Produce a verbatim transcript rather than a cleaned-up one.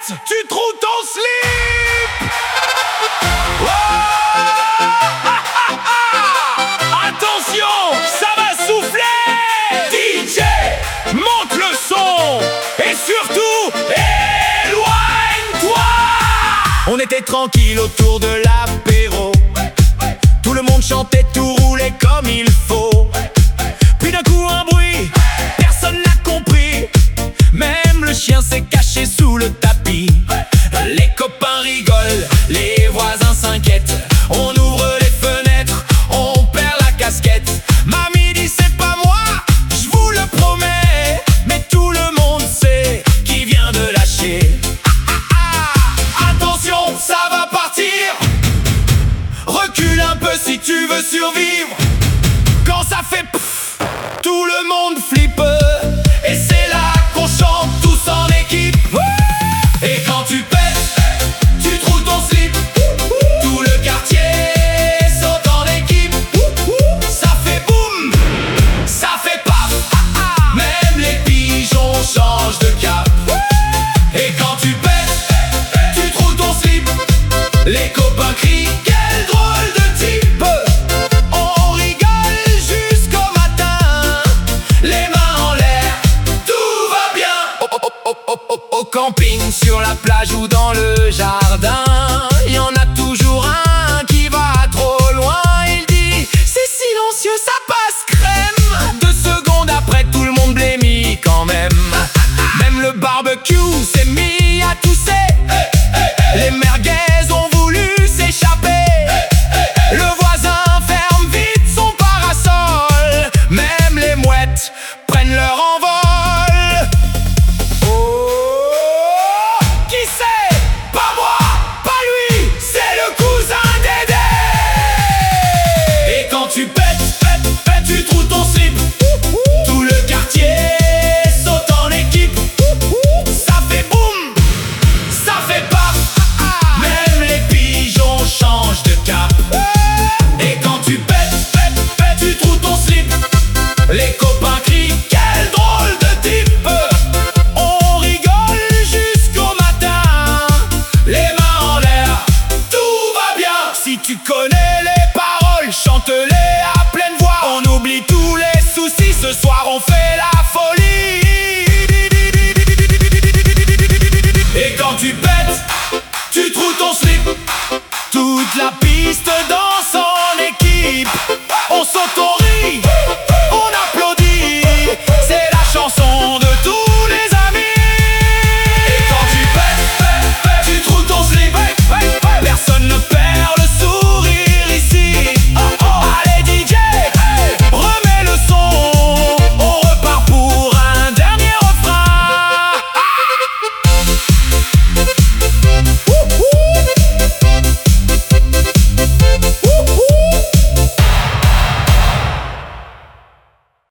Tu trouves ton slip. Oh, ah, ah, ah. Attention, ça va souffler. D J, monte le son. Et surtout, éloigne-toi. On était tranquille autour de l'apéro. Tout le monde chantait, tout roulait comme il faut. Puis d'un coup un bruit, personne n'a compris. Même le chien s'est caché sous le tapis. Les copains rigolent, les voisins s'inquiètent. On ouvre les fenêtres, on perd la casquette. Mamie dit c'est pas moi, je vous le promets. Mais tout le monde sait qui vient de lâcher. Ah, ah, ah. Attention, ça va partir. Recule un peu si tu veux survivre. Quand ça fait pfff, tout le monde flippe. Et c'est là qu'on chante tous en équipe. Et quand tu pètes, tu trouves ton slip. Tout le quartier saute en équipe. Ça fait boum, ça fait paf. Même les pigeons changent de cap. Et quand tu pètes, tu trouves ton slip. Les copains crient, quel drôle de type. On rigole jusqu'au matin, les mains en l'air, tout va bien. Au, au, au, au, au, au camping, sur la plage ou dans le jardin, y en a toujours un qui va trop loin. Il dit, c'est silencieux, ça passe crème. Deux secondes après, tout le monde blémit quand même. Même le barbecue s'est mis